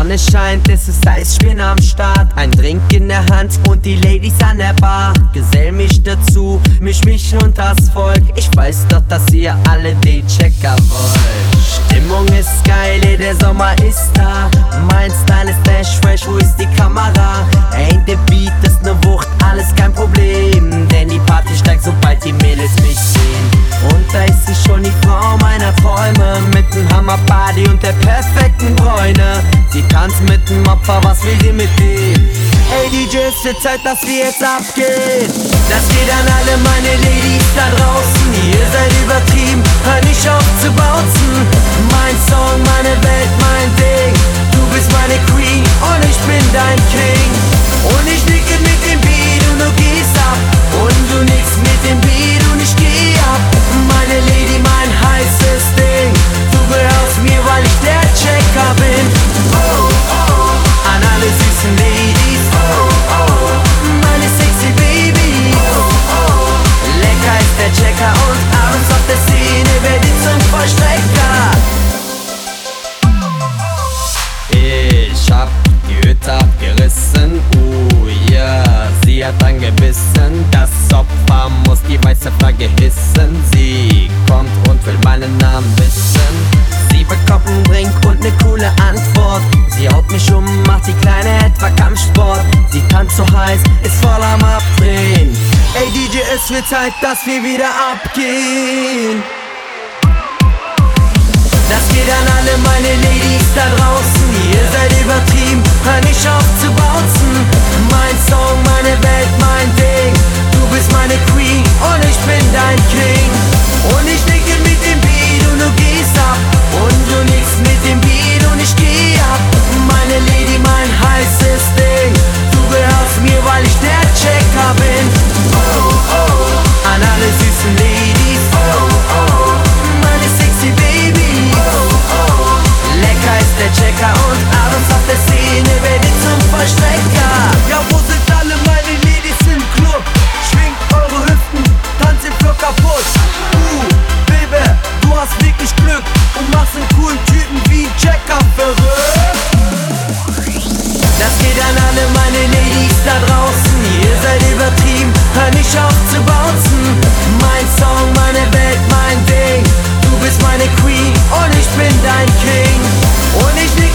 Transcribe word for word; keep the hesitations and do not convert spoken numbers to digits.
Sonne scheint, es ist heiß, ich bin am Start. Ein Drink in der Hand und die Ladies an der Bar. Gesell mich dazu, misch mich unters Volk. Ich weiß doch, dass ihr alle den Checker wollt. Stimmung ist geil, ey, der Sommer ist da. Mein Style ist dash fresh, wo ist die Kamera? Ey, der Beat ist ne Wucht, alles kein Problem. Denn die Party steigt, sobald die Mädels mich sehen. Und da ist sie schon, die Frau meiner Träume. Mit nem Hammerbody und der perfekten Bräune. Sie tanzt mit dem Opfer, was will sie mit dem? Ey D J, es wird Zeit, dass wir jetzt abgehen. Das geht an alle meine Ladies da draußen. Ihr seid übertrieben, hör nicht auf zu bouncen. Mein Song, meine Welt, mein Ding. Du bist meine Queen und ich bin dein King. Und ich nicke mit dem Beat und du gehst ab. Und du nickst mit dem Beat und ich geh ab. Meine Lady, mein heißes Ding. Du gehörst mir, weil ich der Checker bin. Oh, oh, an alle süßen Ladies. Oh, oh, meine sexy Baby. Oh, oh, lecker ist der Checker und abends auf der Szene werd ich zum Vollstrecker. Ich hab die Hütte abgerissen, uh yeah. Sie hat angebissen, das Opfer muss die weiße Flagge hissen. Sie kommt und will meinen Namen wissen. Sie bekommt einen Drink und ne coole Antwort. Sie haut mich um, macht die Kleine etwa Kampfsport. Sie tanzt so heiß, ist voll am Abdrehen. Ey D J, es wird Zeit, dass wir wieder abgehen. Das geht an alle meine Ladies da draußen. Ihr seid übertrieben, hör nicht auf zu bouncen. Mein Song, meine Welt, mein Ding. Du bist meine Queen und ich bin dein King. Und ich nicke mit dem Beat und du gehst ab. Und du nickst mit dem Beat und ich geh ab. Meine Lady, mein heißes Ding. Du gehörst mir, weil ich der Checker bin. Oh, oh, an alle süßen Ladies. Oh, oh, meine sexy Baby. Oh, oh, lecker ist der Checker und abends auf der Szene werd ich zum Vollstrecker. Ja, wo sind alle meine Ladies im Club? Schwingt eure Hüften, tanzt den Floor kaputt. Uh, Baby, du hast wirklich Glück und machst einen coolen Typen wie ein Checker verrückt. Das geht an alle meine Ladies da draußen. Ihr seid übertrieben, hör nicht auf zu bouncen. Mein Song, meine Welt, mein Ding. Du bist meine Queen und ich bin dein King. Und ich nick